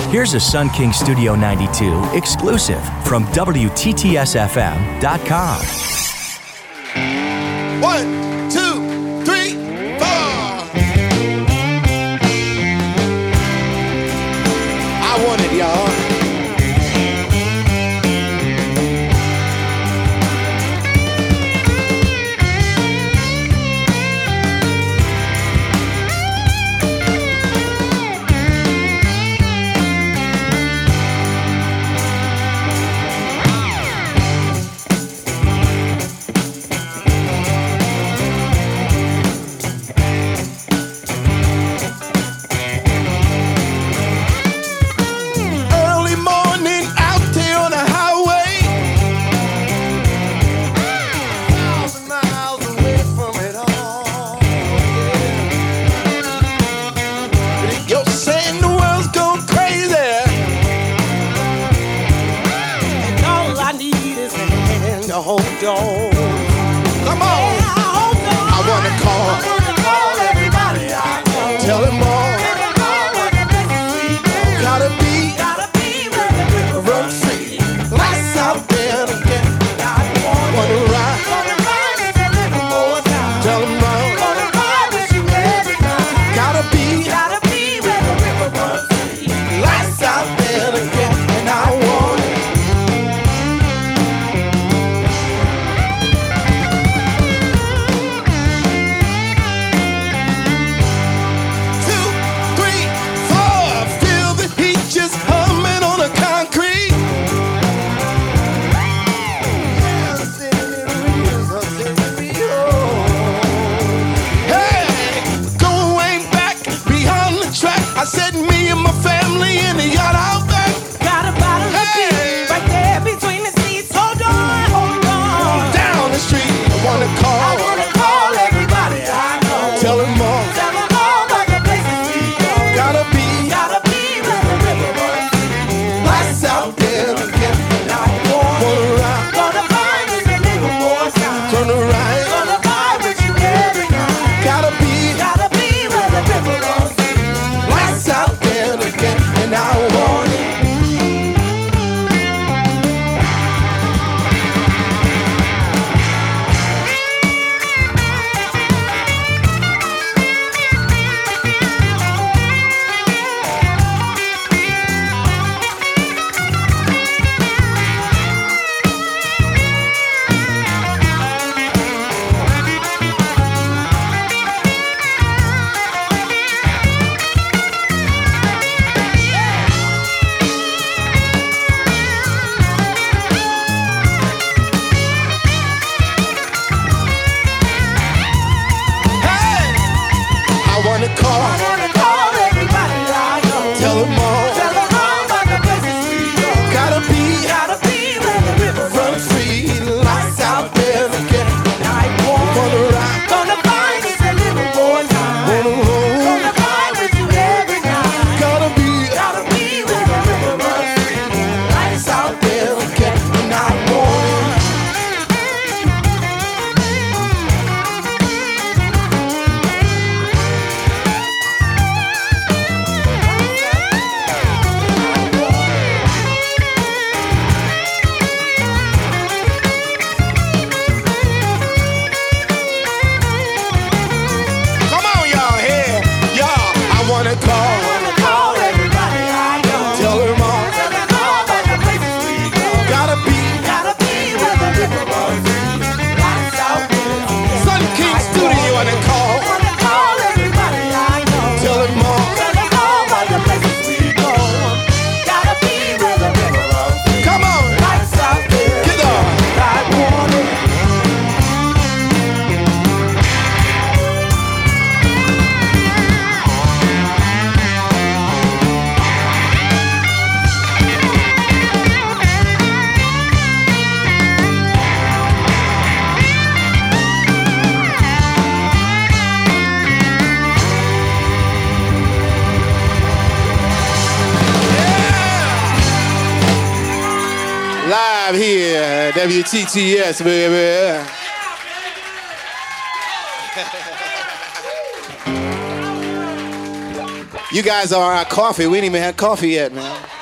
Here's a Sun King Studio 92 exclusive from WTTSFM.com. 1, 2, 3, 4. I want it, y'all. Hold on. Come on. I wanna call everybody I know. Tell them all. Gotta be run free. Lights out there again. Wanna ride. Tell them all. Gotta be where the river runs free. Lights out there again, and I want it. I said me and my family in the yacht out back. Got a bottle of beer right there between the seats. Hold on. Down the street, I wanna call everybody I know. Tell them all about the places we go. Gotta be where the river runs. Lights out there again. And I wanna ride. Gonna find us a little more time. Turn right. Gonna vibe with you every night. Gotta be where the river runs. Lights out there again, and I want it. I wanna call everybody I know. Tell them all about the places we go. Gotta be where the river run free. Lights out there again. Wanna ride. Gonna find us a little more time. Gonna vibe with you every night. Gotta be where the river runs. lights out there again, and I want it. Come on, y'all, here, y'all. I wanna call everybody I know. Tell them all. about the places we go. Gotta be where the river runs. Lights out there. Sun King Studio on the call. Wanna call everybody I know. Tell them all. about the places we go. Gotta be where the river runs. Come on, Lights out there. get on. I want it. Live here, WTTS, baby. You guys are our coffee. We ain't even had coffee yet, man.